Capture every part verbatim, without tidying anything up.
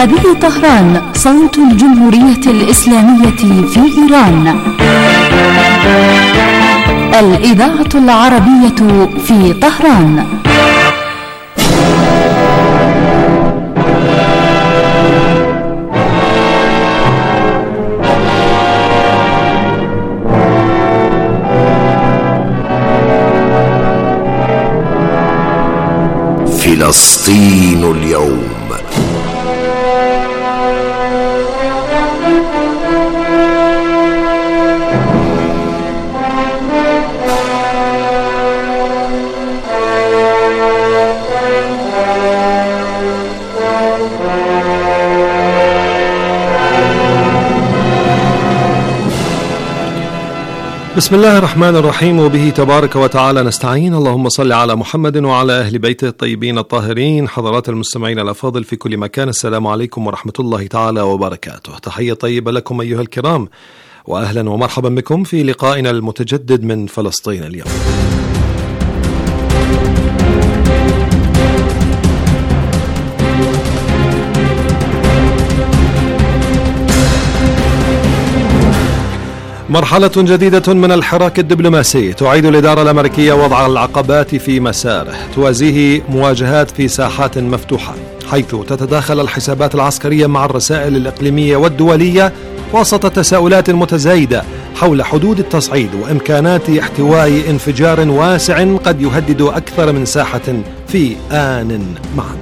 هذه طهران، صوت الجمهورية الإسلامية في إيران. الإذاعة العربية في طهران. فلسطين اليوم. بسم الله الرحمن الرحيم، وبه تبارك وتعالى نستعين. اللهم صل على محمد وعلى أهل بيته الطيبين الطاهرين. حضرات المستمعين الأفاضل في كل مكان، السلام عليكم ورحمة الله تعالى وبركاته. تحية طيبة لكم أيها الكرام، وأهلا ومرحبا بكم في لقائنا المتجدد من فلسطين اليوم. مرحلة جديدة من الحراك الدبلوماسي تعيد الإدارة الأمريكية وضع العقبات في مساره، توازيه مواجهات في ساحات مفتوحة، حيث تتداخل الحسابات العسكرية مع الرسائل الإقليمية والدولية وسط تساؤلات متزايدة حول حدود التصعيد وإمكانات احتواء انفجار واسع قد يهدد أكثر من ساحة في آن معا.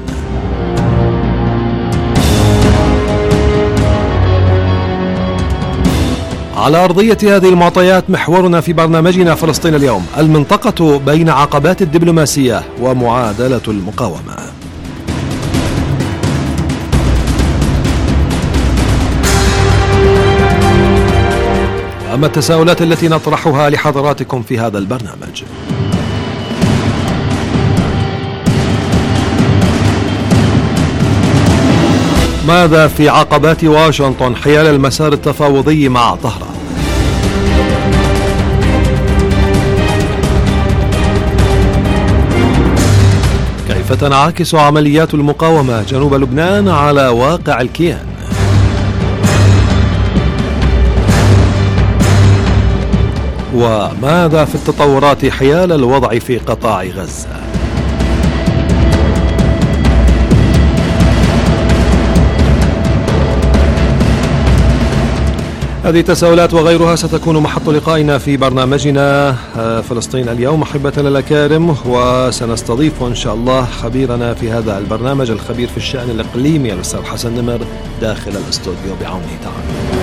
على أرضية هذه المعطيات محورنا في برنامجنا فلسطين اليوم، المنطقة بين عقبات الدبلوماسية ومعادلة المقاومة. أما التساؤلات التي نطرحها لحضراتكم في هذا البرنامج: ماذا في عقبات واشنطن حيال المسار التفاوضي مع طهران؟ كيف تنعكس عمليات المقاومة جنوب لبنان على واقع الكيان؟ وماذا في التطورات حيال الوضع في قطاع غزة؟ هذه التساؤلات وغيرها ستكون محط لقائنا في برنامجنا فلسطين اليوم أحبتنا الأكارم، وسنستضيف إن شاء الله خبيرنا في هذا البرنامج، الخبير في الشأن الإقليمي الأستاذ حسن نمر داخل الاستوديو بعونه تعالى.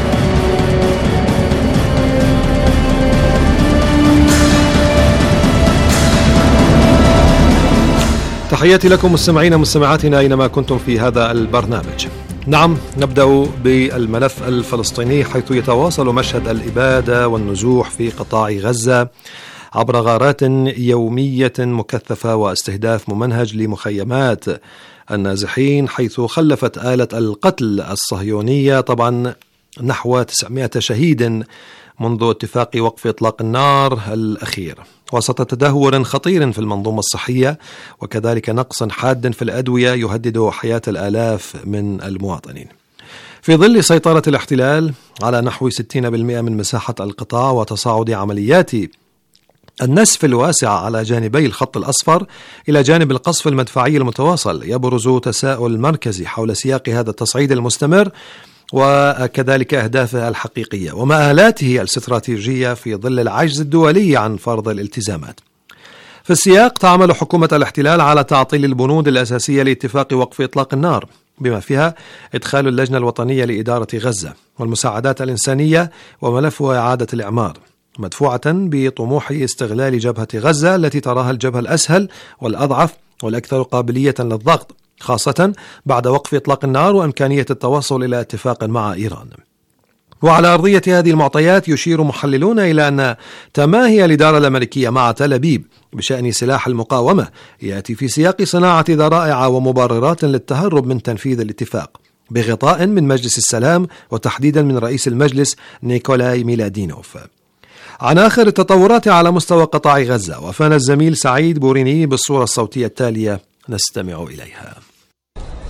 تحياتي لكم مستمعين مستمعاتنا أينما كنتم في هذا البرنامج. نعم، نبدأ بالملف الفلسطيني، حيث يتواصل مشهد الإبادة والنزوح في قطاع غزة عبر غارات يومية مكثفة واستهداف ممنهج لمخيمات النازحين، حيث خلفت آلة القتل الصهيونية طبعا نحو تسعمائة شهيد منذ اتفاق وقف إطلاق النار الأخير، وسط تدهور خطير في المنظومة الصحية وكذلك نقص حاد في الأدوية يهدد حياة الآلاف من المواطنين. في ظل سيطرة الاحتلال على نحو ستين بالمئة من مساحة القطاع وتصاعد عمليات النسف الواسعة على جانبي الخط الأصفر إلى جانب القصف المدفعي المتواصل، يبرز تساؤل مركزي حول سياق هذا التصعيد المستمر وكذلك أهدافه الحقيقية ومآلاته الاستراتيجية في ظل العجز الدولي عن فرض الالتزامات. في السياق تعمل حكومة الاحتلال على تعطيل البنود الأساسية لاتفاق وقف إطلاق النار، بما فيها إدخال اللجنة الوطنية لإدارة غزة والمساعدات الإنسانية وملف إعادة الإعمار، مدفوعة بطموح استغلال جبهة غزة التي تراها الجبهة الأسهل والأضعف والأكثر قابلية للضغط، خاصة بعد وقف إطلاق النار وإمكانية التوصل إلى اتفاق مع إيران. وعلى أرضية هذه المعطيات يشير محللون إلى أن تماهي الإدارة الأمريكية مع تل أبيب بشأن سلاح المقاومة يأتي في سياق صناعة ذرائع ومبررات للتهرب من تنفيذ الاتفاق بغطاء من مجلس السلام وتحديدا من رئيس المجلس نيكولاي ميلادينوف. عن آخر التطورات على مستوى قطاع غزة وفانا الزميل سعيد بوريني بالصورة الصوتية التالية، نستمع إليها.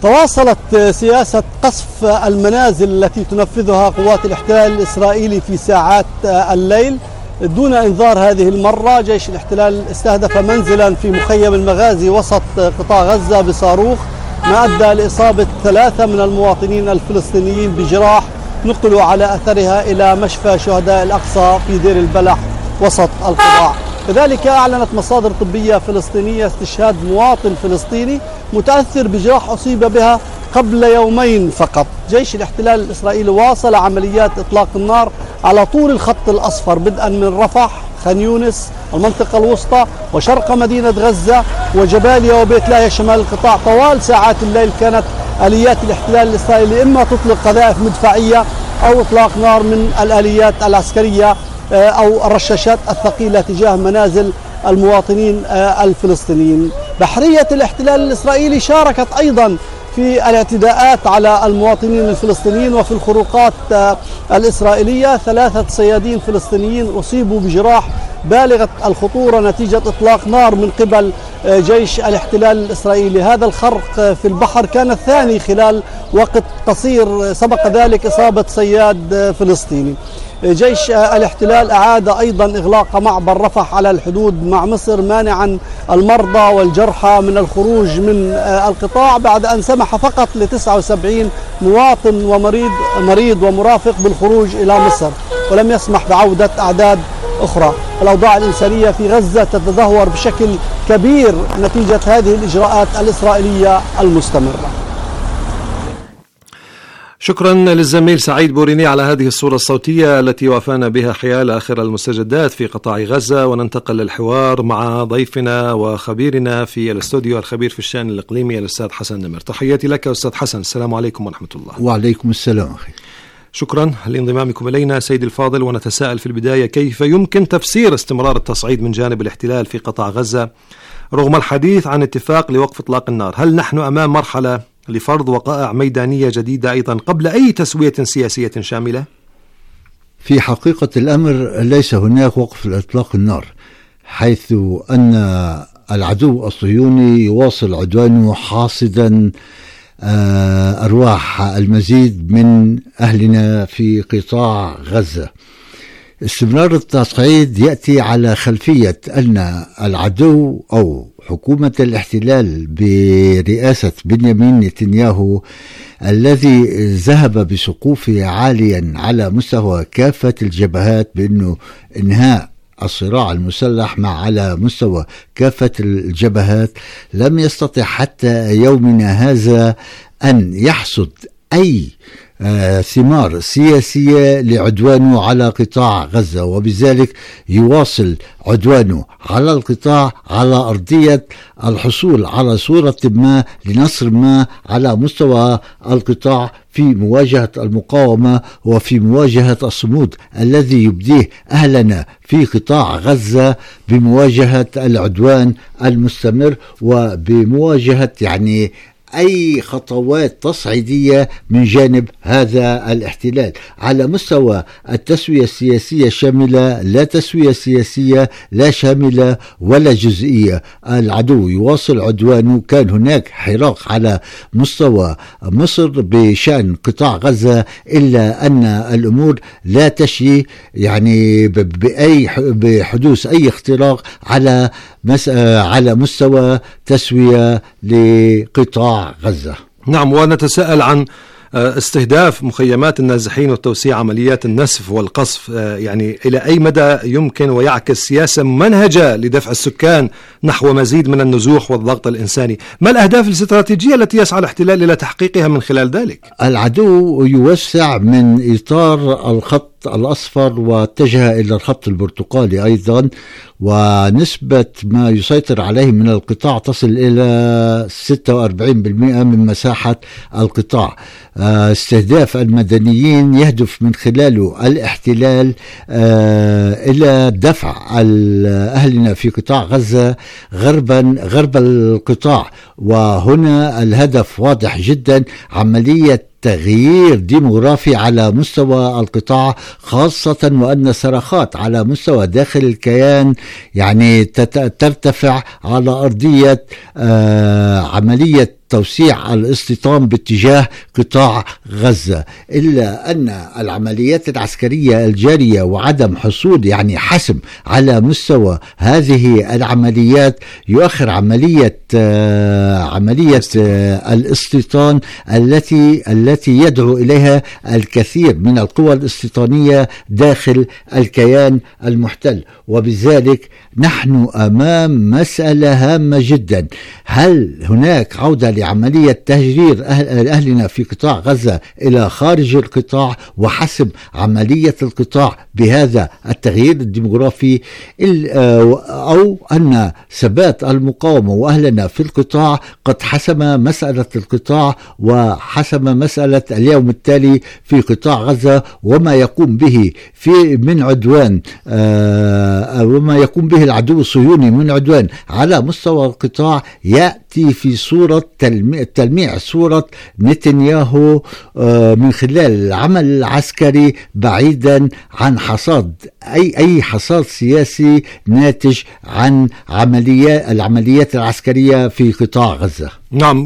تواصلت سياسة قصف المنازل التي تنفذها قوات الاحتلال الإسرائيلي في ساعات الليل دون إنذار. هذه المرة جيش الاحتلال استهدف منزلا في مخيم المغازي وسط قطاع غزة بصاروخ، ما أدى لإصابة ثلاثة من المواطنين الفلسطينيين بجراح نقلوا على أثرها إلى مشفى شهداء الأقصى في دير البلح وسط القطاع. كذلك أعلنت مصادر طبية فلسطينية استشهاد مواطن فلسطيني متأثر بجراح أصيب بها قبل يومين فقط. جيش الاحتلال الإسرائيلي واصل عمليات إطلاق النار على طول الخط الأصفر، بدءا من رفح، خان يونس، المنطقة الوسطى وشرق مدينة غزة وجباليا وبيت لاهيا شمال القطاع. طوال ساعات الليل كانت آليات الاحتلال الإسرائيلي إما تطلق قذائف مدفعية أو إطلاق نار من الآليات العسكرية أو الرشاشات الثقيلة تجاه منازل المواطنين الفلسطينيين. بحرية الاحتلال الإسرائيلي شاركت أيضا في الاعتداءات على المواطنين الفلسطينيين وفي الخروقات الإسرائيلية. ثلاثة صيادين فلسطينيين أصيبوا بجراح بالغة الخطورة نتيجة إطلاق نار من قبل جيش الاحتلال الإسرائيلي. هذا الخرق في البحر كان الثاني خلال وقت قصير، سبق ذلك إصابة صياد فلسطيني. جيش الاحتلال أعاد أيضا إغلاق معبر رفح على الحدود مع مصر، مانعا المرضى والجرحى من الخروج من القطاع بعد أن سمح فقط ل تسعة وسبعين مواطن ومريض مريض ومرافق بالخروج إلى مصر، ولم يسمح بعودة أعداد أخرى. الأوضاع الإنسانية في غزة تتدهور بشكل كبير نتيجة هذه الإجراءات الإسرائيلية المستمرة. شكرا للزميل سعيد بوريني على هذه الصورة الصوتية التي وافانا بها حيال آخر المستجدات في قطاع غزة. وننتقل للحوار مع ضيفنا وخبيرنا في الاستوديو الخبير في الشأن الإقليمي الأستاذ حسن نمر. تحياتي لك أستاذ حسن، السلام عليكم ورحمة الله. وعليكم السلام أخي. شكرا لانضمامكم إلينا سيدي الفاضل. ونتساءل في البداية كيف يمكن تفسير استمرار التصعيد من جانب الاحتلال في قطاع غزة رغم الحديث عن اتفاق لوقف إطلاق النار؟ هل نحن أمام مرحلة لفرض وقائع ميدانية جديدة أيضا قبل أي تسوية سياسية شاملة؟ في حقيقة الأمر ليس هناك وقف لإطلاق النار، حيث أن العدو الصهيوني يواصل عدوانه حاصدا أرواح المزيد من أهلنا في قطاع غزة. استمرار التصعيد يأتي على خلفية أن العدو أو حكومة الاحتلال برئاسة بنيامين نتنياهو الذي ذهب بسقوفه عاليا على مستوى كافة الجبهات بأنه إنهاء الصراع المسلح مع على مستوى كافة الجبهات، لم يستطع حتى يومنا هذا أن يحصد أي آه ثمار سياسية لعدوانه على قطاع غزة، وبذلك يواصل عدوانه على القطاع على أرضية الحصول على صورة ما لنصر ما على مستوى القطاع في مواجهة المقاومة وفي مواجهة الصمود الذي يبديه أهلنا في قطاع غزة بمواجهة العدوان المستمر وبمواجهة يعني أي خطوات تصعيدية من جانب هذا الاحتلال. على مستوى التسوية السياسية الشاملة لا تسوية سياسية لا شاملة ولا جزئية. العدو يواصل عدوانه. كان هناك حراك على مستوى مصر بشأن قطاع غزة، إلا أن الأمور لا تشي يعني بأي بحدوث أي اختراق على على مستوى تسوية لقطاع غزة. نعم، ونتساءل عن استهداف مخيمات النازحين وتوسيع عمليات النسف والقصف، يعني إلى أي مدى يمكن ويعكس سياسة ممنهجة لدفع السكان نحو مزيد من النزوح والضغط الإنساني؟ ما الأهداف الاستراتيجية التي يسعى الاحتلال إلى تحقيقها من خلال ذلك؟ العدو يوسع من إطار الخط الأصفر واتجه إلى الخط البرتقالي أيضا، ونسبة ما يسيطر عليه من القطاع تصل إلى ستة وأربعين بالمئة من مساحة القطاع. استهداف المدنيين يهدف من خلاله الاحتلال إلى دفع أهلنا في قطاع غزة غربا غرب القطاع، وهنا الهدف واضح جدا، عملية تغيير ديموغرافي على مستوى القطاع، خاصة وأن الصراخات على مستوى داخل الكيان يعني ترتفع على أرضية عملية توسيع الاستيطان باتجاه قطاع غزة، إلا أن العمليات العسكرية الجارية وعدم حصول يعني حسم على مستوى هذه العمليات يؤخر عملية آه عملية آه الاستيطان التي التي يدعو إليها الكثير من القوى الاستيطانية داخل الكيان المحتل. وبذلك نحن أمام مسألة هامة جدا: هل هناك عودة لعملية تهجير أهل أهلنا في قطاع غزة إلى خارج القطاع وحسم عملية القطاع بهذا التغيير الديموغرافي، أو أن ثبات المقاومة وأهلنا في القطاع قد حسم مسألة القطاع وحسم مسألة اليوم التالي في قطاع غزة وما يقوم به في من عدوان آه وما يقوم به العدو الصهيوني من عدوان على مستوى القطاع يأتي في صورة تلميع صورة نتنياهو آه من خلال العمل العسكري بعيدا عن حصاد أي أي حصاد سياسي ناتج عن عمليات العمليات العسكرية في قطاع غزة. نعم،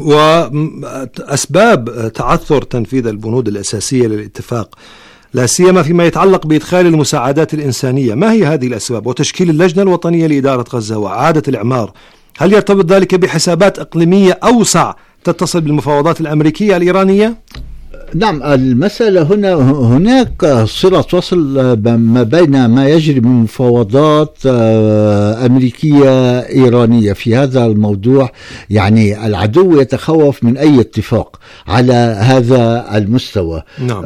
وأسباب تعثر تنفيذ البنود الأساسية للاتفاق لا سيما فيما يتعلق بإدخال المساعدات الإنسانية، ما هي هذه الأسباب؟ وتشكيل اللجنة الوطنية لإدارة غزة وإعادة الإعمار، هل يرتبط ذلك بحسابات إقليمية أوسع تتصل بالمفاوضات الأمريكية الإيرانية؟ نعم، المسألة هنا هناك صلة وصل ما بين ما يجري من مفاوضات أمريكية إيرانية في هذا الموضوع. يعني العدو يتخوف من أي اتفاق على هذا المستوى. نعم.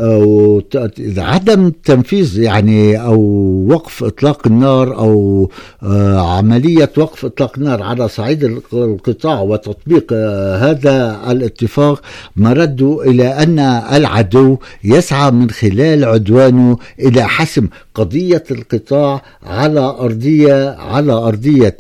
عدم تنفيذ يعني أو وقف إطلاق النار أو عملية وقف إطلاق النار على صعيد القطاع وتطبيق هذا الاتفاق مرد إلى أن العدو يسعى من خلال عدوانه إلى حسم قضية القطاع على أرضية على أرضية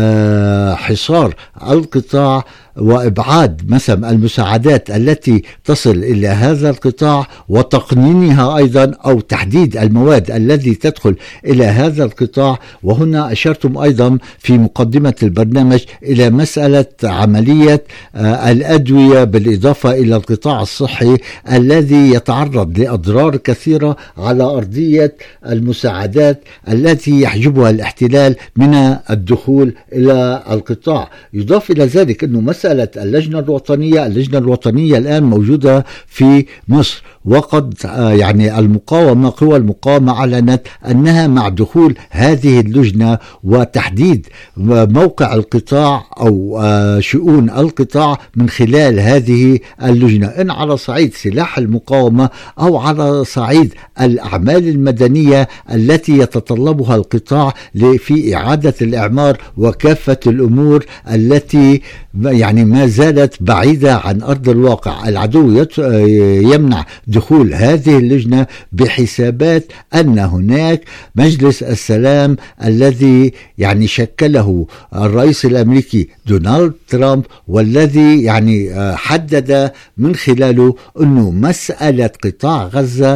حصار القطاع وإبعاد مثلا المساعدات التي تصل إلى هذا القطاع وتقنينها أيضا، أو تحديد المواد التي تدخل إلى هذا القطاع. وهنا أشرتم أيضا في مقدمة البرنامج إلى مسألة عملية الأدوية بالإضافة إلى القطاع الصحي الذي يتعرض لأضرار كثيرة على أرضية المساعدات التي يحجبها الاحتلال من الدخول إلى القطاع. يضاف إلى ذلك أنه مسألة اللجنة الوطنية اللجنة الوطنية الآن موجودة في مصر، وقد يعني المقاومة قوى المقاومة أعلنت أنها مع دخول هذه اللجنة وتحديد موقع القطاع أو شؤون القطاع من خلال هذه اللجنة، إن على صعيد سلاح المقاومة أو على صعيد الأعمال المدنية التي يتطلبها القطاع في إعادة الإعمار وكافة الأمور التي يعني ما زالت بعيدة عن أرض الواقع. العدو يمنع دخول هذه اللجنة بحسابات أن هناك مجلس السلام الذي يعني شكله الرئيس الأمريكي دونالد ترامب، والذي يعني حدد من خلاله أنه مسألة قطاع غزة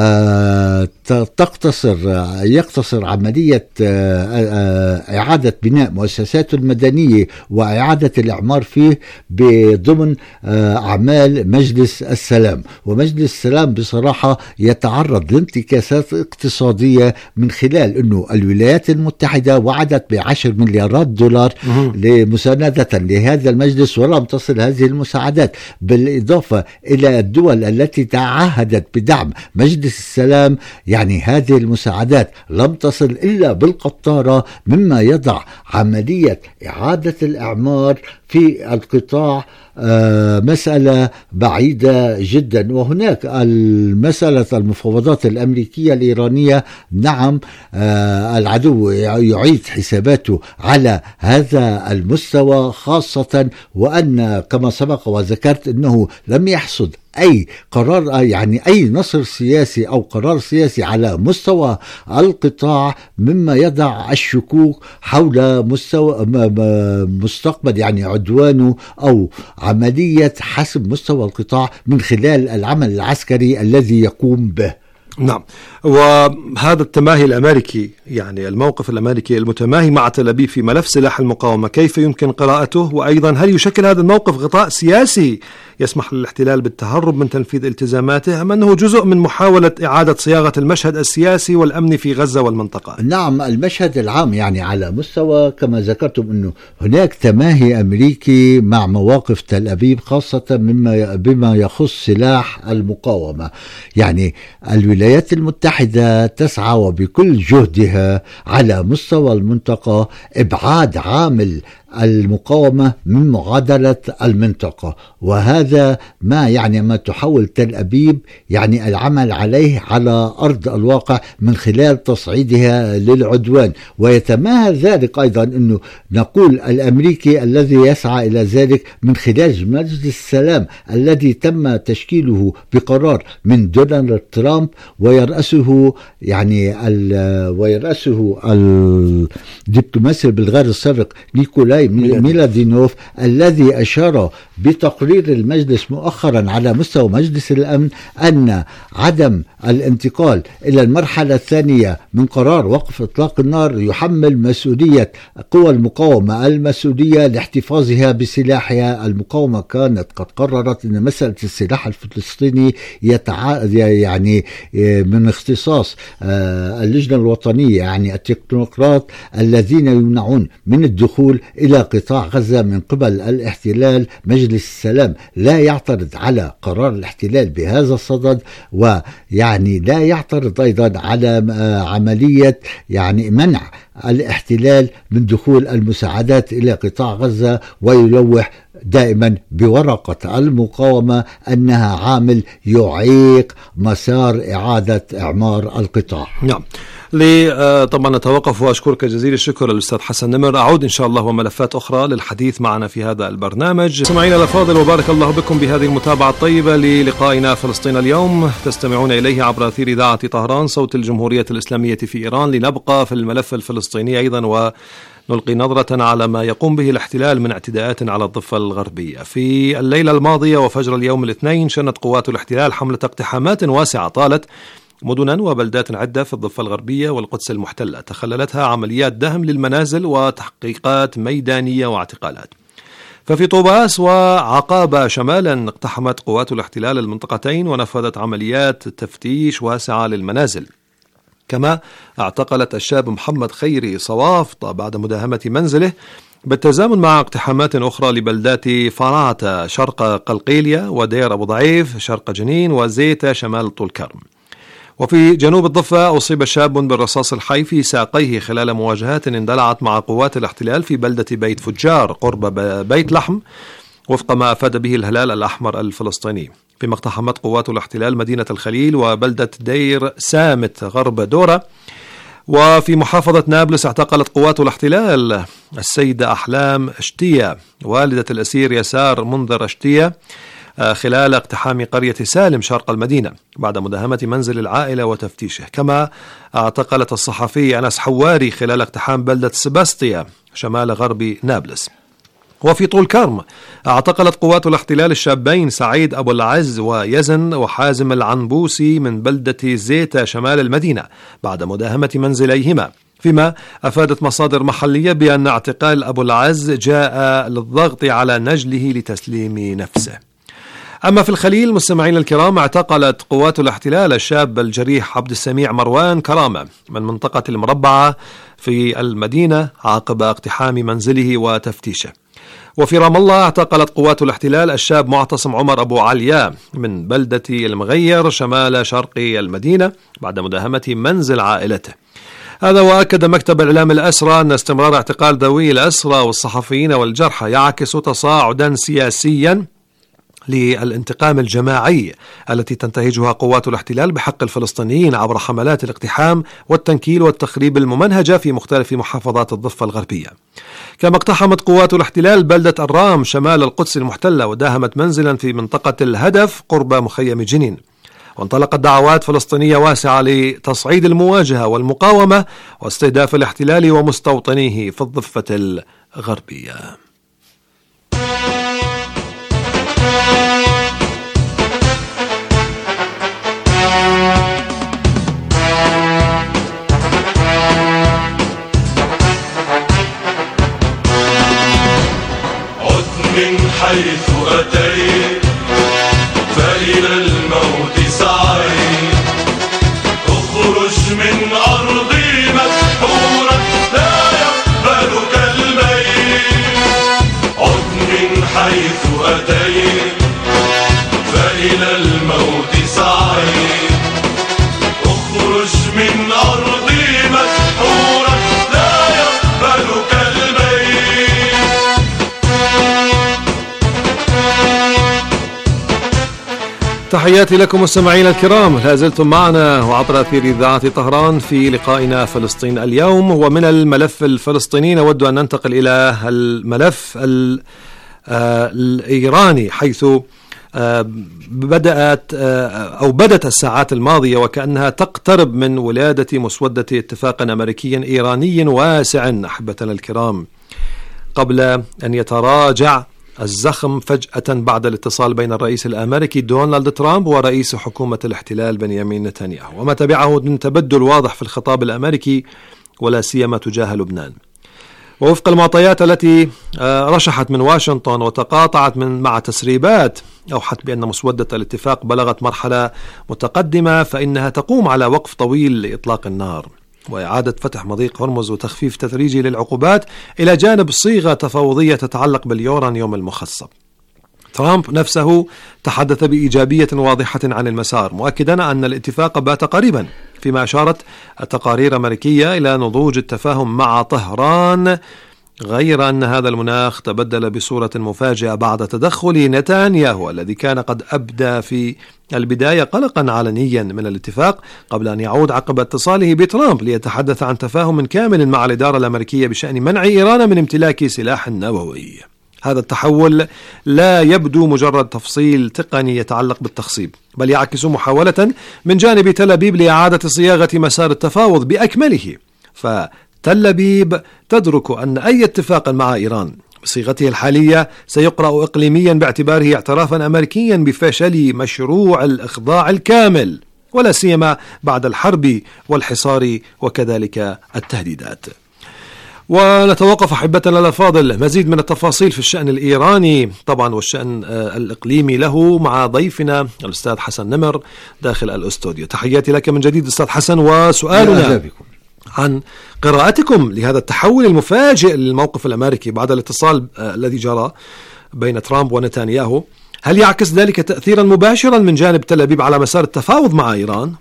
تقتصر يقتصر عملية إعادة بناء مؤسسات المدنية وإعادة الإعمار فيه بضمن أعمال مجلس السلام. ومجلس السلام بصراحة يتعرض لانتكاسات اقتصادية من خلال أنه الولايات المتحدة وعدت بعشر مليارات دولار لمساندة لهذا المجلس ولم تصل هذه المساعدات، بالإضافة إلى الدول التي تعهدت بدعم مجلس السلام. يعني هذه المساعدات لم تصل إلا بالقطارة، مما يضع عملية إعادة الإعمار في القطاع آه مسألة بعيدة جدا. وهناك المسألة المفاوضات الأمريكية الإيرانية، نعم آه العدو يعيد حساباته على هذا المستوى، خاصة وأن كما سبق وذكرت أنه لم يحصد أي قرار يعني أي نصر سياسي أو قرار سياسي على مستوى القطاع، مما يضع الشكوك حول مستوى مستقبل يعني عدوانه أو عملية حسم مستوى القطاع من خلال العمل العسكري الذي يقوم به. نعم، وهذا التماهي الأمريكي، يعني الموقف الأمريكي المتماهي مع تل أبيب في ملف سلاح المقاومة، كيف يمكن قراءته؟ وأيضا هل يشكل هذا الموقف غطاء سياسي يسمح للاحتلال بالتهرب من تنفيذ التزاماته، أم أنه جزء من محاولة إعادة صياغة المشهد السياسي والأمني في غزة والمنطقة؟ نعم، المشهد العام يعني على مستوى كما ذكرتم أنه هناك تماهي أمريكي مع مواقف تل أبيب، خاصة مما بما يخص سلاح المقاومة. يعني الولايات المتحدة تسعى وبكل جهدها على مستوى المنطقة إبعاد عامل المقاومة من معادلة المنطقة، وهذا ما يعني ما تحاول تل أبيب يعني العمل عليه على أرض الواقع من خلال تصعيدها للعدوان. ويتماهى ذلك أيضا أنه نقول الأمريكي الذي يسعى إلى ذلك من خلال مجلس السلام الذي تم تشكيله بقرار من دونالد ترامب، ويرأسه يعني ويرأسه الدبلوماسي بالغار السابق نيكولاي ميلادينوف، الذي أشار بتقرير المجلس مؤخرا على مستوى مجلس الأمن أن عدم الانتقال إلى المرحلة الثانية من قرار وقف إطلاق النار يحمل مسؤولية قوى المقاومة المسؤولية لاحتفاظها بسلاحها. المقاومة كانت قد قررت أن مسألة السلاح الفلسطيني يتع... يعني من اختصاص اللجنة الوطنية، يعني التكنوقراط الذين يمنعون من الدخول إلى قطاع غزة من قبل الاحتلال. مجلس السلام لا يعترض على قرار الاحتلال بهذا الصدد، ويعني لا يعترض أيضا على عملية يعني منع الاحتلال من دخول المساعدات إلى قطاع غزة، ويلوح دائما بورقة المقاومة أنها عامل يعيق مسار إعادة إعمار القطاع. نعم. لي طبعا نتوقف وأشكرك جزيل الشكر الأستاذ حسن نمر. أعود إن شاء الله وملفات أخرى للحديث معنا في هذا البرنامج. سمعينا الأفاضل وبارك الله بكم بهذه المتابعة الطيبة للقائنا فلسطين اليوم، تستمعون إليه عبر أثير إذاعة طهران صوت الجمهورية الإسلامية في إيران. لنبقى في الملف الفلسطيني أيضا ونلقي نظرة على ما يقوم به الاحتلال من اعتداءات على الضفة الغربية. في الليلة الماضية وفجر اليوم الاثنين شنت قوات الاحتلال حملة اقتحامات واسعة طالت مدنا وبلدات عدة في الضفة الغربية والقدس المحتلة، تخللتها عمليات دهم للمنازل وتحقيقات ميدانية واعتقالات. ففي طوباس وعقابة شمالا اقتحمت قوات الاحتلال المنطقتين ونفذت عمليات تفتيش واسعة للمنازل. كما اعتقلت الشاب محمد خيري صوافطة بعد مداهمة منزله، بالتزامن مع اقتحامات أخرى لبلدات فرعة شرق قلقيلية ودير أبو ضعيف شرق جنين وزيتة شمال طول كرم. وفي جنوب الضفة أصيب شاب بالرصاص الحي في ساقيه خلال مواجهات اندلعت مع قوات الاحتلال في بلدة بيت فجار قرب بيت لحم، وفق ما أفاد به الهلال الأحمر الفلسطيني. فيما اقتحمت قوات الاحتلال مدينة الخليل وبلدة دير سامت غرب دورة. وفي محافظة نابلس اعتقلت قوات الاحتلال السيدة أحلام اشتية والدة الأسير يسار منذر اشتية خلال اقتحام قرية سالم شرق المدينة بعد مداهمة منزل العائلة وتفتيشه. كما اعتقلت الصحفي أنس حواري خلال اقتحام بلدة سباستيا شمال غرب نابلس. وفي طول كرم اعتقلت قوات الاحتلال الشابين سعيد أبو العز ويزن وحازم العنبوسي من بلدة زيتة شمال المدينة بعد مداهمة منزليهما، فيما أفادت مصادر محلية بأن اعتقال أبو العز جاء للضغط على نجله لتسليم نفسه. أما في الخليل مستمعين الكرام، اعتقلت قوات الاحتلال الشاب الجريح عبد السميع مروان كرامة من منطقة المربعة في المدينة عقب اقتحام منزله وتفتيشه. وفي رام الله اعتقلت قوات الاحتلال الشاب معتصم عمر أبو عليا من بلدة المغير شمال شرق المدينة بعد مداهمة منزل عائلته. هذا وأكد مكتب الإعلام الأسرى أن استمرار اعتقال ذوي الأسرى والصحفيين والجرحى يعكس تصاعدا سياسيا للانتقام الجماعي التي تنتهجها قوات الاحتلال بحق الفلسطينيين عبر حملات الاقتحام والتنكيل والتخريب الممنهجة في مختلف محافظات الضفة الغربية. كما اقتحمت قوات الاحتلال بلدة الرام شمال القدس المحتلة وداهمت منزلا في منطقة الهدف قرب مخيم جنين. وانطلقت دعوات فلسطينية واسعة لتصعيد المواجهة والمقاومة واستهداف الاحتلال ومستوطنيه في الضفة الغربية. من حيث أتيت فإلى الموت سعيت. اخرج من أرضي مسحورا لا يقبلك الميت. عد من حيث أتيت فإلى الموت سعيت. اخرج من أرضي مسحورا لا يقبلك الميت. تحياتي لكم مستمعينا الكرام، لا زلتم معنا وعبر أثير إذاعة طهران في لقائنا فلسطين اليوم. ومن الملف الفلسطيني نود أن ننتقل إلى الملف الإيراني، حيث بدأت أو بدت الساعات الماضية وكأنها تقترب من ولادة مسودة اتفاق أمريكي إيراني واسع أحبتنا الكرام، قبل أن يتراجع الزخم فجأة بعد الاتصال بين الرئيس الأمريكي دونالد ترامب ورئيس حكومة الاحتلال بنيامين نتنياهو، وما تبعه من تبدل واضح في الخطاب الأمريكي ولا سيما تجاه لبنان. ووفق المعطيات التي رشحت من واشنطن وتقاطعت من مع تسريبات أوحت بأن مسودة الاتفاق بلغت مرحلة متقدمة، فإنها تقوم على وقف طويل لإطلاق النار وإعادة فتح مضيق هرمز وتخفيف تدريجي للعقوبات، إلى جانب صيغة تفاوضية تتعلق باليورانيوم المخصب. ترامب نفسه تحدث بإيجابية واضحة عن المسار، مؤكدا أن الاتفاق بات قريبا، فيما أشارت التقارير الأمريكية إلى نضوج التفاهم مع طهران، غير أن هذا المناخ تبدل بصورة مفاجئة بعد تدخل نتنياهو الذي كان قد أبدى في البداية قلقا علنيا من الاتفاق، قبل أن يعود عقب اتصاله بترامب ليتحدث عن تفاهم كامل مع الإدارة الأمريكية بشأن منع إيران من امتلاك سلاح نووي. هذا التحول لا يبدو مجرد تفصيل تقني يتعلق بالتخصيب، بل يعكس محاولة من جانب تل أبيب لإعادة صياغة مسار التفاوض بأكمله. فتل أبيب تدرك أن أي اتفاق مع إيران بصيغته الحالية سيقرأ إقليميا باعتباره اعترافا أمريكيا بفشل مشروع الإخضاع الكامل، ولا سيما بعد الحرب والحصار وكذلك التهديدات. ونتوقف أحبتنا الأفاضل مزيد من التفاصيل في الشأن الإيراني طبعا والشأن الإقليمي له مع ضيفنا الأستاذ حسن نمر داخل الأستوديو. تحياتي لك من جديد أستاذ حسن، وسؤالنا عن قراءتكم لهذا التحول المفاجئ للموقف الأمريكي بعد الاتصال الذي جرى بين ترامب ونتنياهو. هل يعكس ذلك تأثيرا مباشرا من جانب تل أبيب على مسار التفاوض مع إيران؟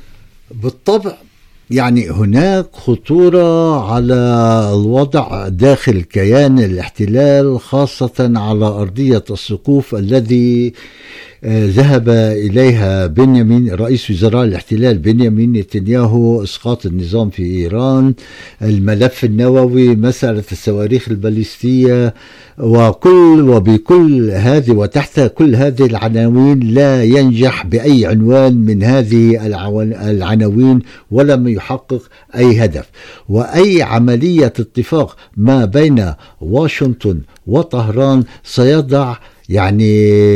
بالطبع، يعني هناك خطورة على الوضع داخل كيان الاحتلال، خاصة على أرضية السقوف الذي ذهب إليها بنيامين رئيس وزراء الاحتلال بنيامين نتنياهو: إسقاط النظام في إيران، الملف النووي، مسألة الصواريخ الباليستية، وكل وبكل هذه وتحت كل هذه العناوين لا ينجح بأي عنوان من هذه العناوين ولم يحقق أي هدف. وأي عملية اتفاق ما بين واشنطن وطهران سيضع يعني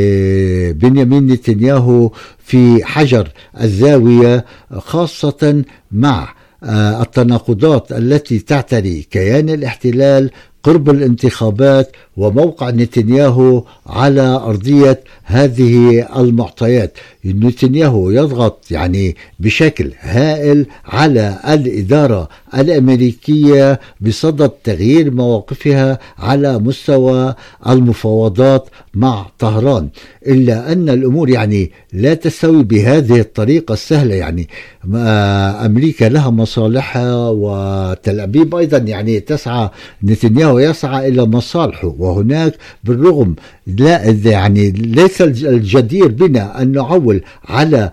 بنيامين نتنياهو في حجر الزاوية، خاصة مع التناقضات التي تعتري كيان الاحتلال، قرب الانتخابات، وموقع نتنياهو على أرضية هذه المعطيات. نتنياهو يضغط يعني بشكل هائل على الإدارة الأمريكية بصدد تغيير مواقفها على مستوى المفاوضات مع طهران، إلا أن الأمور يعني لا تستوي بهذه الطريقة السهلة. يعني أمريكا لها مصالحها وتل أبيب أيضا يعني تسعى، نتنياهو يسعى إلى مصالحه، وهناك بالرغم لا يعني ليس الجدير بنا أن نعول على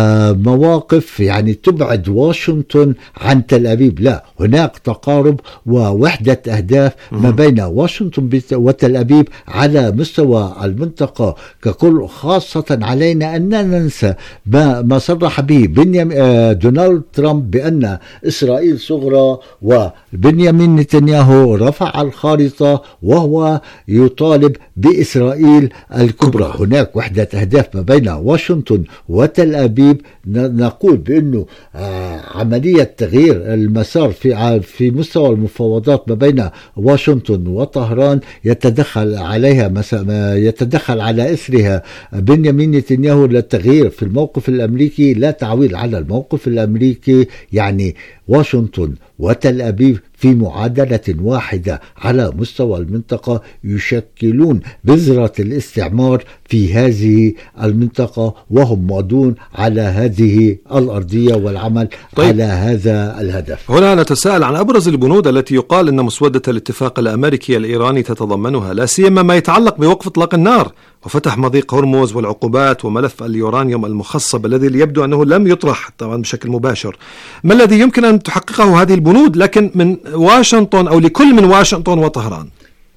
مواقف يعني تبعد واشنطن عن تل أبيب، لا، هناك تقارب ووحدة أهداف ما بين واشنطن وتل أبيب على مستوى المنطقة ككل، خاصة علينا أن ننسى ما صرح به دونالد ترامب بأن إسرائيل صغرى، وبنيامين نتنياهو رفع الخارطة، وهو يطالب بإسرائيل الكبرى. هناك وحدة أهداف ما بين واشنطن وتل أبيب. نقول بأنه عملية تغيير المسار في في مستوى المفاوضات ما بين واشنطن وطهران يتدخل عليها يتدخل على إثرها بنيامين نتنياهو للتغيير في الموقف الأمريكي، لا تعويل على الموقف الأمريكي. يعني واشنطن وتل أبيب في معادلة واحدة على مستوى المنطقة يشكلون بذرة الاستعمار في هذه المنطقة، وهم معدون على هذه الأرضية والعمل طيب. على هذا الهدف. هنا نتساءل عن أبرز البنود التي يقال أن مسودة الاتفاق الأمريكي الإيراني تتضمنها، لا سيما ما يتعلق بوقف إطلاق النار وفتح مضيق هرمز والعقوبات وملف اليورانيوم المخصب الذي يبدو أنه لم يطرح طبعا بشكل مباشر. ما الذي يمكن أن تحققه هذه البنود لكن من واشنطن أو لكل من واشنطن وطهران؟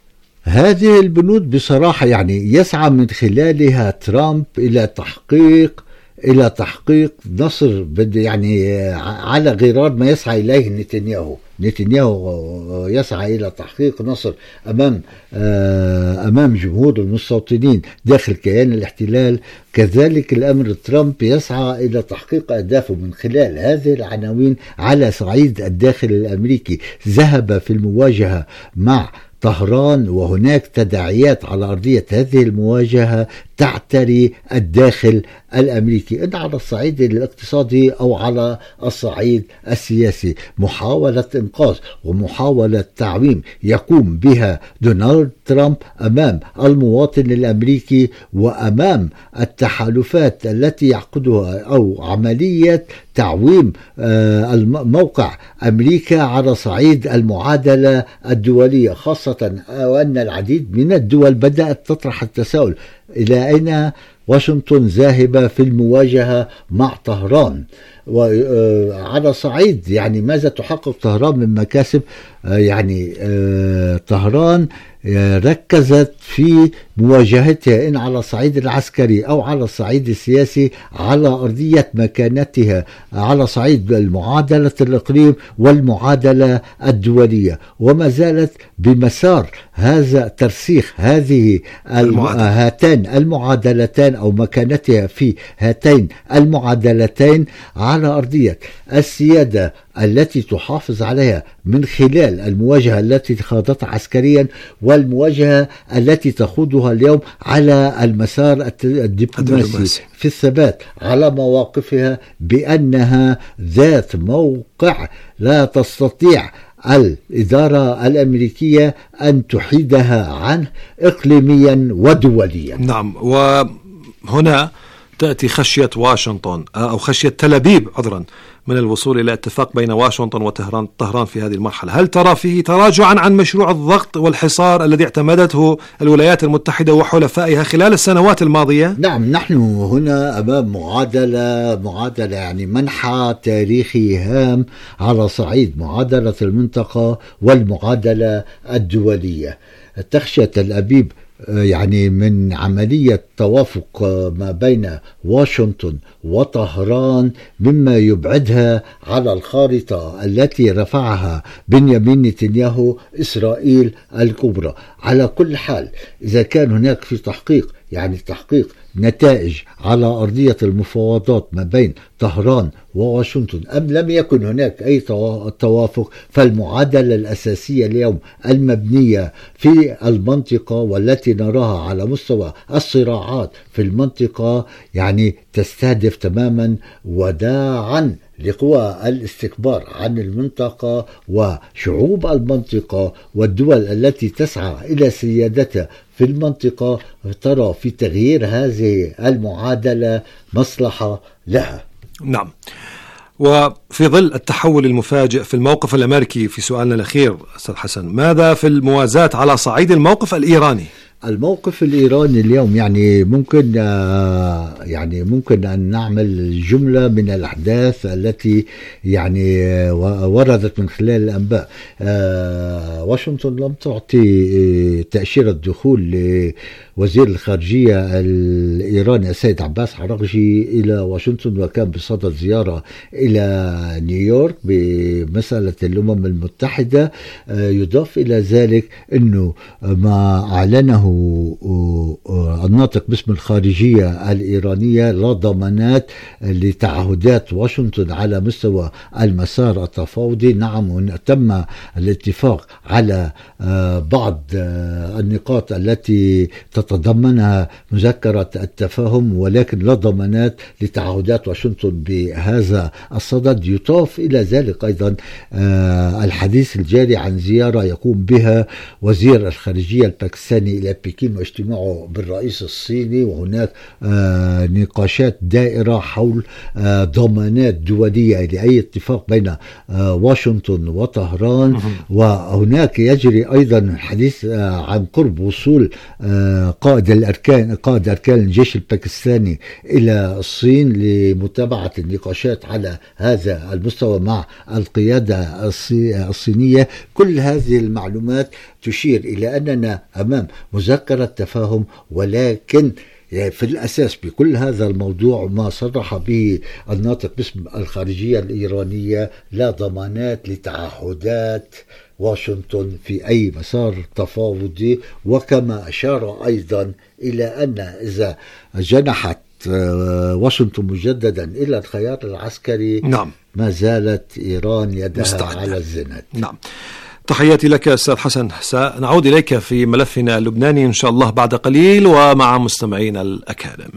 هذه البنود بصراحة يعني يسعى من خلالها ترامب إلى تحقيق إلى تحقيق نصر يعني على غرار ما يسعى إليه نتنياهو. نتنياهو يسعى إلى تحقيق نصر أمام أمام جمهور المستوطنين داخل كيان الاحتلال. كذلك الأمر ترامب يسعى إلى تحقيق أهدافه من خلال هذه العناوين على صعيد الداخل الأمريكي. ذهب في المواجهة مع طهران، وهناك تداعيات على أرضية هذه المواجهة تعتري الداخل الأمريكي، إن على الصعيد الاقتصادي أو على الصعيد السياسي. محاولة إنقاذ ومحاولة تعويم يقوم بها دونالد ترامب أمام المواطن الأمريكي وأمام التحالفات التي يعقدها أو عملية تعويم موقع أمريكا على صعيد المعادلة الدولية، خاصة وأن العديد من الدول بدأت تطرح التساؤل إلى أين واشنطن ذاهبة في المواجهة مع طهران، وعلى صعيد يعني ماذا تحقق طهران من مكاسب. يعني طهران ركزت في مواجهتها إن على الصعيد العسكري أو على الصعيد السياسي على أرضية مكانتها على صعيد المعادلة الإقليم والمعادلة الدولية، وما زالت بمسار هذا ترسيخ هذه هاتين المعادلتين أو مكانتها في هاتين المعادلتين على أرضية السيادة التي تحافظ عليها من خلال المواجهة التي خاضتها عسكريا والمواجهة التي تخوضها اليوم على المسار الدبلوماسي في الثبات على مواقفها بأنها ذات موقع لا تستطيع الإدارة الأمريكية أن تحيدها عنه إقليميا ودوليا. نعم، وهنا تأتي خشية واشنطن أو خشية تل أبيب عذرا من الوصول إلى اتفاق بين واشنطن وطهران طهران في هذه المرحلة. هل ترى فيه تراجعا عن مشروع الضغط والحصار الذي اعتمدته الولايات المتحدة وحلفائها خلال السنوات الماضية؟ نعم، نحن هنا أمام معادلة معادلة يعني منحى تاريخي هام على صعيد معادلة المنطقة والمعادلة الدولية. تخشى تل أبيب يعني من عملية توافق ما بين واشنطن وطهران مما يبعدها على الخارطة التي رفعها بنيامين نتنياهو إسرائيل الكبرى. على كل حال إذا كان هناك في تحقيق يعني تحقيق نتائج على أرضية المفاوضات ما بين طهران وواشنطن أم لم يكن هناك أي توافق، فالمعادلة الأساسية اليوم المبنية في المنطقة والتي نراها على مستوى الصراعات في المنطقة يعني تستهدف تماما وداعا لقوى الاستكبار عن المنطقة وشعوب المنطقة والدول التي تسعى إلى سيادتها في المنطقة، ترى في تغيير هذه المعادلة مصلحة لها. نعم، وفي ظل التحول المفاجئ في الموقف الأمريكي في سؤالنا الأخير أستاذ حسن، ماذا في الموازاة على صعيد الموقف الإيراني؟ الموقف الإيراني اليوم يعني ممكن يعني ممكن أن نعمل جملة من الأحداث التي يعني وردت من خلال الأنباء. واشنطن لم تعطي تأشيرة دخول لوزير الخارجية الإيراني السيد عباس عراقجي إلى واشنطن، وكان بصدد زيارة إلى نيويورك بمسألة الأمم المتحدة. يضاف إلى ذلك أنه ما أعلنه الناطق باسم الخارجية الإيرانية لا ضمانات لتعهدات واشنطن على مستوى المسار التفاوضي. نعم، تم الاتفاق على بعض النقاط التي تتضمنها مذكرة التفاهم، ولكن لا ضمانات لتعهدات واشنطن بهذا الصدد. يضاف إلى ذلك أيضا الحديث الجاري عن زيارة يقوم بها وزير الخارجية الباكستاني إلى بكين واجتماعه بالرئيس الصيني، وهناك نقاشات دائرة حول ضمانات دولية لأي اتفاق بين واشنطن وطهران. وهناك يجري أيضا حديث عن قرب وصول قائد الأركان قائد أركان الجيش الباكستاني إلى الصين لمتابعة النقاشات على هذا المستوى مع القيادة الصينية. كل هذه المعلومات تشير إلى أننا أمام مذكرة تفاهم، ولكن في الأساس بكل هذا الموضوع ما صرح به الناطق باسم الخارجية الإيرانية لا ضمانات لتعهدات واشنطن في أي مسار تفاوضي. وكما أشار أيضا إلى أن إذا جنحت واشنطن مجددا إلى الخيار العسكري، نعم، ما زالت إيران يدها مستعدة على الزناد. نعم، تحياتي لك أستاذ حسن. سنعود إليك في ملفنا اللبناني إن شاء الله بعد قليل ومع مستمعينا الأكارم.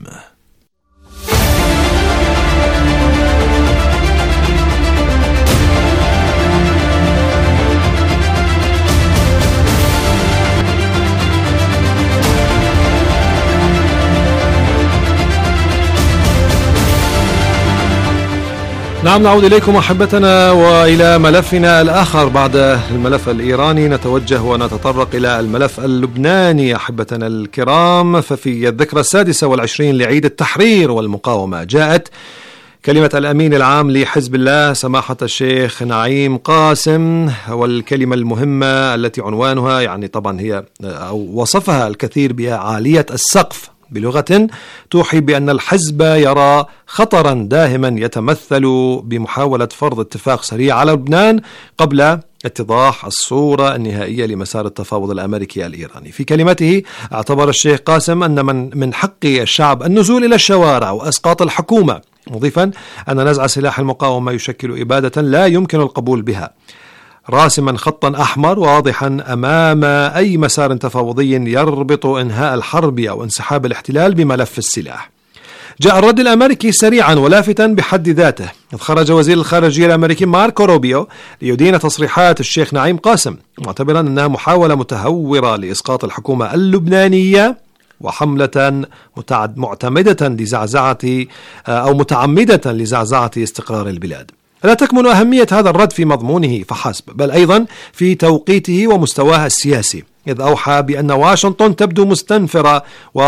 نعم، نعود إليكم أحبتنا وإلى ملفنا الآخر. بعد الملف الإيراني نتوجه ونتطرق إلى الملف اللبناني أحبتنا الكرام. ففي الذكرى السادسة والعشرين لعيد التحرير والمقاومة جاءت كلمة الأمين العام لحزب الله سماحة الشيخ نعيم قاسم، والكلمة المهمة التي عنوانها يعني طبعا هي أو وصفها الكثير بعالية السقف بلغة توحي بأن الحزب يرى خطرا داهما يتمثل بمحاولة فرض اتفاق سريع على لبنان قبل اتضاح الصورة النهائية لمسار التفاوض الأمريكي الإيراني. في كلمته اعتبر الشيخ قاسم أن من من حق الشعب النزول إلى الشوارع وإسقاط الحكومة، مضيفا أن نزع سلاح المقاومة يشكل إبادة لا يمكن القبول بها، راسما خطا أحمر واضحا أمام أي مسار تفاوضي يربط إنهاء الحرب أو انسحاب الاحتلال بملف السلاح. جاء الرد الأمريكي سريعا ولافتا بحد ذاته، إذ خرج وزير الخارجية الأمريكي ماركو روبيو ليدين تصريحات الشيخ نعيم قاسم، معتبرا أنها محاولة متهورة لإسقاط الحكومة اللبنانية وحملة معتمدة لزعزعة أو متعمدة لزعزعة استقرار البلاد. لا تكمن أهمية هذا الرد في مضمونه فحسب، بل أيضا في توقيته ومستواه السياسي، إذ أوحى بأن واشنطن تبدو مستنفرة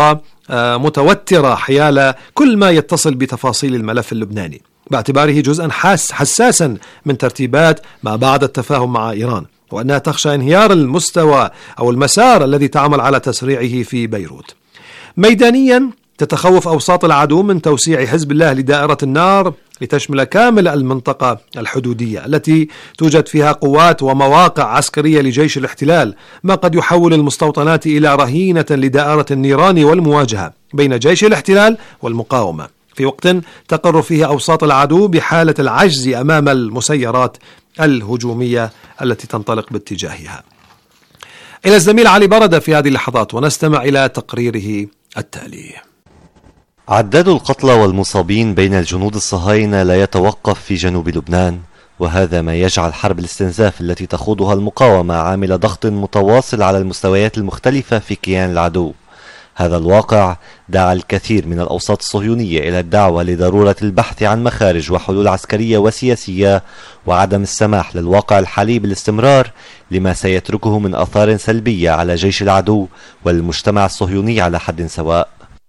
ومتوترة حيال كل ما يتصل بتفاصيل الملف اللبناني، باعتباره جزءا حساسا من ترتيبات ما بعد التفاهم مع إيران، وأنها تخشى انهيار المستوى أو المسار الذي تعمل على تسريعه في بيروت. ميدانيا تتخوف أوساط العدو من توسيع حزب الله لدائرة النار لتشمل كامل المنطقة الحدودية التي توجد فيها قوات ومواقع عسكرية لجيش الاحتلال، ما قد يحول المستوطنات إلى رهينة لدائرة النيران والمواجهة بين جيش الاحتلال والمقاومة، في وقت تقر فيه أوساط العدو بحالة العجز أمام المسيرات الهجومية التي تنطلق باتجاهها. إلى الزميل علي بردة في هذه اللحظات ونستمع إلى تقريره التالي. عداد القتلى والمصابين بين الجنود الصهاينة لا يتوقف في جنوب لبنان، وهذا ما يجعل حرب الاستنزاف التي تخوضها المقاومة عامل ضغط متواصل على المستويات المختلفة في كيان العدو. هذا الواقع دعا الكثير من الأوساط الصهيونية إلى الدعوة لضرورة البحث عن مخارج وحلول عسكرية وسياسية، وعدم السماح للواقع الحالي بالاستمرار لما سيتركه من آثار سلبية على جيش العدو والمجتمع الصهيوني على حد سواء.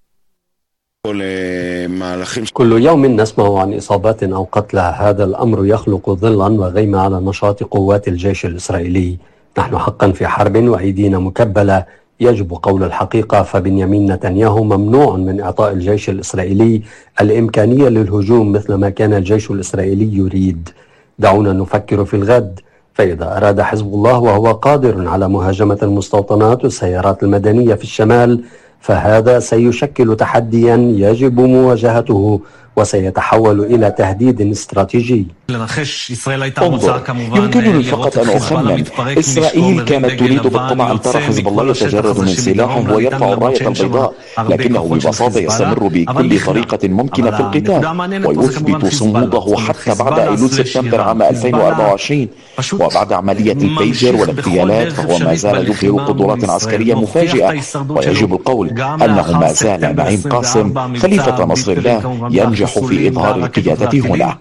كل يوم نسمع عن إصابات أو قتلى. هذا الأمر يخلق ظلا وغيمة على نشاط قوات الجيش الإسرائيلي. نحن حقا في حرب وأيدينا مكبلة. يجب قول الحقيقة، فبنيامين نتنياهو ممنوع من إعطاء الجيش الإسرائيلي الإمكانية للهجوم مثل ما كان الجيش الإسرائيلي يريد. دعونا نفكر في الغد، فإذا أراد حزب الله وهو قادر على مهاجمة المستوطنات والسيارات المدنية في الشمال، فهذا سيشكل تحديا يجب مواجهته وسيتحول إلى تهديد استراتيجي. انظر، يمكنني فقط أن أخمن. إسرائيل كانت تريد بالطبع أن ترى حزب الله يتجرد من سلاحه ويرفع الراية البيضاء، لكنه ببساطة يستمر بكل طريقة ممكنة في القتال ويثبت صموده حتى بعد أيلول سبتمبر عام ألفين وأربعة وعشرين، وبعد عملية البيجر والاغتيالات فهو ما زال يظهر قدرات عسكرية مفاجئة. ويجب القول أنه ما زال نعيم قاسم خليفة نصر الله ينجح في إظهار القيادة هنا.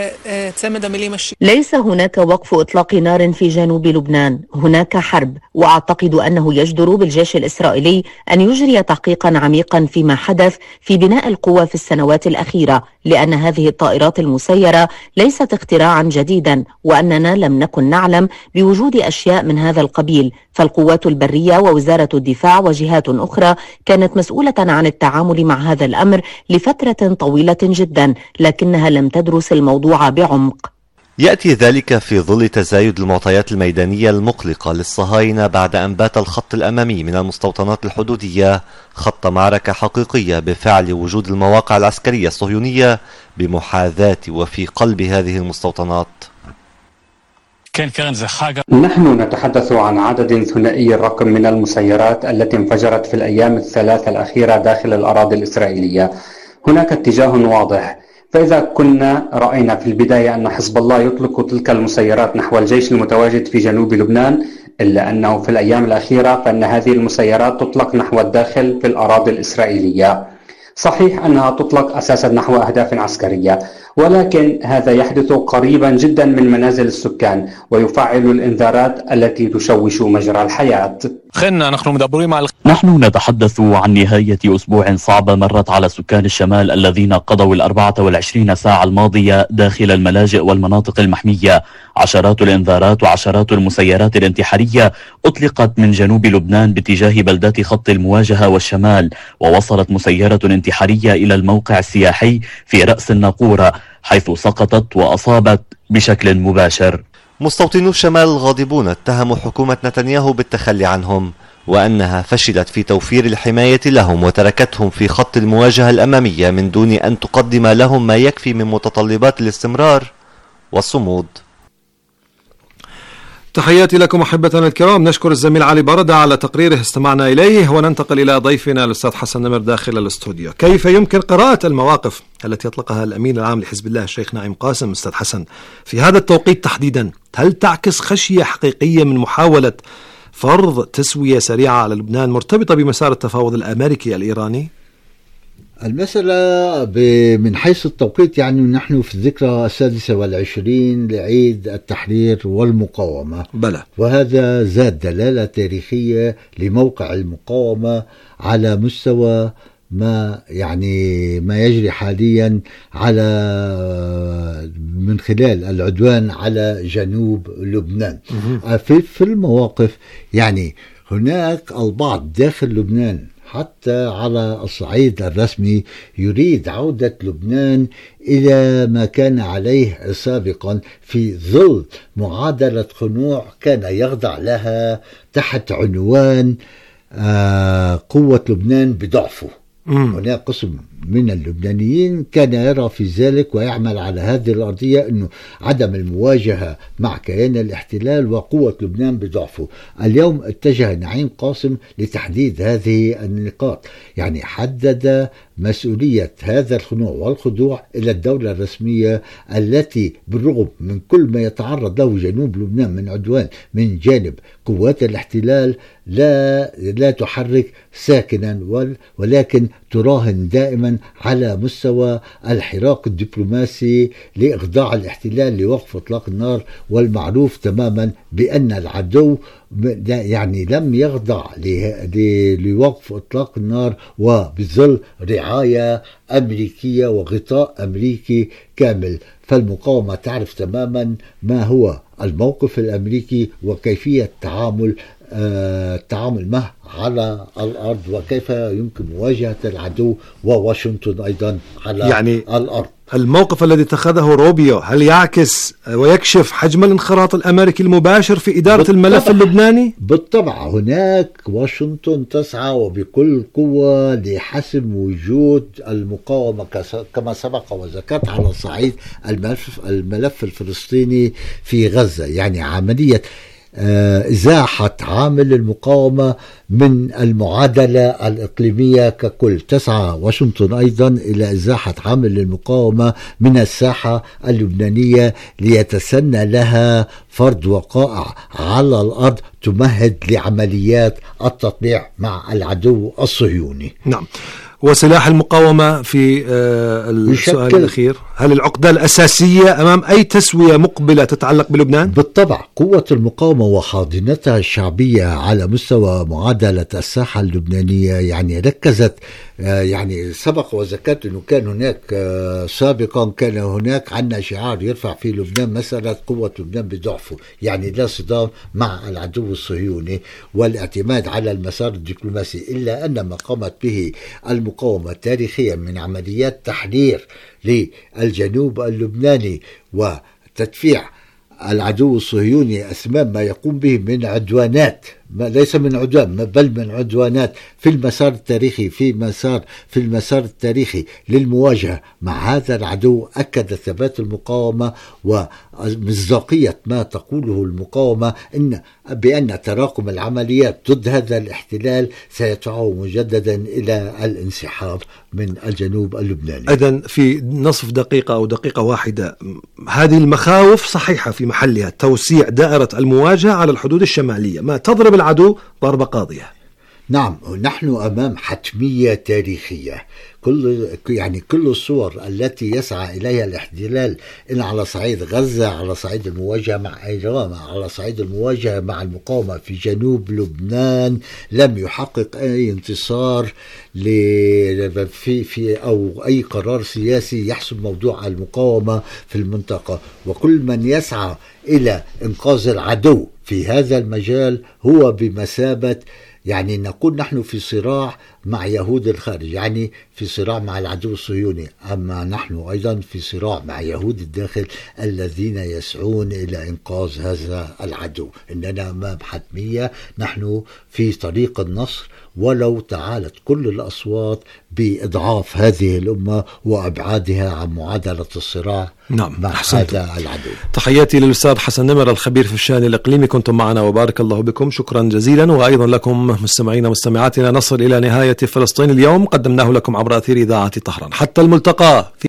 ليس هناك وقف إطلاق نار في جنوب لبنان، هناك حرب، وأعتقد أنه يجدر بالجيش الإسرائيلي أن يجري تحقيقا عميقا فيما حدث في بناء القوة في السنوات الأخيرة، لأن هذه الطائرات المسيرة ليست اختراعا جديدا، وأننا لم نكن نعلم بوجود أشياء من هذا القبيل. فالقوات البرية ووزارة الدفاع وجهات أخرى كانت مسؤولة عن التعامل مع هذا الأمر لفترة طويلة جدا، لكنها لم تدرس الموضوع بعمق. يأتي ذلك في ظل تزايد المعطيات الميدانية المقلقة للصهاينة بعد أن بات الخط الأمامي من المستوطنات الحدودية خط معركة حقيقية بفعل وجود المواقع العسكرية الصهيونية بمحاذاة وفي قلب هذه المستوطنات. نحن نتحدث عن عدد ثنائي الرقم من المسيرات التي انفجرت في الأيام الثلاثة الأخيرة داخل الأراضي الإسرائيلية. هناك اتجاه واضح. فإذا كنا رأينا في البداية أن حزب الله يطلق تلك المسيرات نحو الجيش المتواجد في جنوب لبنان، إلا أنه في الأيام الأخيرة فإن هذه المسيرات تطلق نحو الداخل في الأراضي الإسرائيلية. صحيح أنها تطلق أساسا نحو أهداف عسكرية، ولكن هذا يحدث قريبا جدا من منازل السكان ويفعل الإنذارات التي تشوش مجرى الحياة. نحن نتحدث عن نهاية أسبوع صعبة مرت على سكان الشمال الذين قضوا الأربعة والعشرين ساعة الماضية داخل الملاجئ والمناطق المحمية. عشرات الإنذارات وعشرات المسيرات الانتحارية أطلقت من جنوب لبنان باتجاه بلدات خط المواجهة والشمال، ووصلت مسيرة انتحارية إلى الموقع السياحي في رأس الناقورة حيث سقطت وأصابت بشكل مباشر. مستوطنو الشمال الغاضبون اتهموا حكومة نتنياهو بالتخلي عنهم، وأنها فشلت في توفير الحماية لهم وتركتهم في خط المواجهة الأمامية من دون أن تقدم لهم ما يكفي من متطلبات الاستمرار والصمود. تحياتي لكم أحبتنا الكرام. نشكر الزميل علي بردة على تقريره استمعنا إليه، وننتقل إلى ضيفنا الأستاذ حسن نمر داخل الاستوديو. كيف يمكن قراءة المواقف التي يطلقها الأمين العام لحزب الله الشيخ نعيم قاسم أستاذ حسن في هذا التوقيت تحديدا؟ هل تعكس خشية حقيقية من محاولة فرض تسوية سريعة على لبنان مرتبطة بمسار التفاوض الأمريكي الإيراني؟ المسألة من حيث التوقيت، يعني نحن في الذكرى السادسة والعشرين لعيد التحرير والمقاومة بلى. وهذا زاد دلالة تاريخية لموقع المقاومة على مستوى ما يعني ما يجري حاليا على من خلال العدوان على جنوب لبنان. في في المواقف يعني هناك البعض داخل لبنان حتى على الصعيد الرسمي يريد عودة لبنان إلى ما كان عليه سابقا في ظل معادلة خنوع كان يخضع لها تحت عنوان آه قوة لبنان بضعفه. هناك قسم من اللبنانيين كان يرى في ذلك ويعمل على هذه الأرضية أنه عدم المواجهة مع كيان الاحتلال وقوة لبنان بضعفه. اليوم اتجه نعيم قاسم لتحديد هذه النقاط، يعني حدد مسؤولية هذا الخنوع والخضوع إلى الدولة الرسمية التي بالرغم من كل ما يتعرض له جنوب لبنان من عدوان من جانب قوات الاحتلال لا لا تحرك ساكنا ولكن تراهن دائما على مستوى الحراك الدبلوماسي لإخضاع الاحتلال لوقف إطلاق النار. والمعروف تماما بأن العدو يعني لم يخضع لوقف إطلاق النار وبظل رعاية أمريكية وغطاء أمريكي كامل. فالمقاومة تعرف تماما ما هو الموقف الأمريكي وكيفية التعامل التعامل آه معه على الأرض وكيف يمكن مواجهة العدو وواشنطن أيضا على يعني الأرض. الموقف الذي اتخذه روبيو هل يعكس ويكشف حجم الانخراط الأمريكي المباشر في إدارة بالطبع الملف اللبناني؟ بالطبع هناك واشنطن تسعى وبكل قوة لحسم وجود المقاومة كما سبق وذكرت على صعيد الملف, الملف الفلسطيني في غزة. يعني عملية إزاحة عامل المقاومة من المعادلة الإقليمية ككل. تسعى واشنطن أيضا إلى إزاحة عامل المقاومة من الساحة اللبنانية ليتسنى لها فرض وقائع على الأرض تمهد لعمليات التطبيع مع العدو الصهيوني. نعم. وسلاح المقاومة في السؤال الأخير، هل العقدة الأساسية أمام أي تسوية مقبلة تتعلق بلبنان؟ بالطبع قوة المقاومة وحاضنتها الشعبية على مستوى معادلة الساحة اللبنانية يعني ركزت، يعني سبق وذكرت أنه كان هناك سابقا كان هناك عنا شعار يرفع في لبنان مسألة قوة لبنان بضعفه، يعني لا صدام مع العدو الصهيوني والاعتماد على المسار الدبلوماسي. إلا أن ما قامت به المقاومة تاريخيا من عمليات تحرير للجنوب اللبناني وتدفيع العدو الصهيوني أثمان ما يقوم به من عدوانات، ما ليس من عدوان بل من عدوانات في المسار التاريخي في مسار في المسار التاريخي للمواجهة مع هذا العدو، أكد ثبات المقاومة ومصداقية ما تقوله المقاومة إن بأن تراكم العمليات ضد هذا الاحتلال سيدفعه مجددا إلى الانسحاب من الجنوب اللبناني. إذن في نصف دقيقة أو دقيقة واحدة، هذه المخاوف صحيحة في محلها، توسيع دائرة المواجهة على الحدود الشمالية ما تضرب العدو ضربة قاضية. نعم، نحن أمام حتمية تاريخية. كل يعني كل الصور التي يسعى إليها الاحتلال إن على صعيد غزة، على صعيد المواجهة مع إيران، على صعيد المواجهة مع المقاومة في جنوب لبنان، لم يحقق أي انتصار في في أو أي قرار سياسي يحسم موضوع المقاومة في المنطقة. وكل من يسعى إلى إنقاذ العدو في هذا المجال هو بمثابة يعني نقول نحن في صراع مع يهود الخارج، يعني في صراع مع العدو الصهيوني، أما نحن أيضا في صراع مع يهود الداخل الذين يسعون إلى إنقاذ هذا العدو. إننا أمام حتمية، نحن في طريق النصر ولو تعالت كل الأصوات بإضعاف هذه الأمة وأبعادها عن معادلة الصراع نعم. مع أحسنت. هذا العدو. تحياتي للأستاذ حسن نمر الخبير في الشأن الإقليمي، كنتم معنا وبارك الله بكم، شكرا جزيلا. وأيضا لكم مستمعينا ومستمعاتنا، نصل إلى نهاية فلسطين اليوم، قدمناه لكم عبر أثير إذاعة طهران. حتى الملتقى في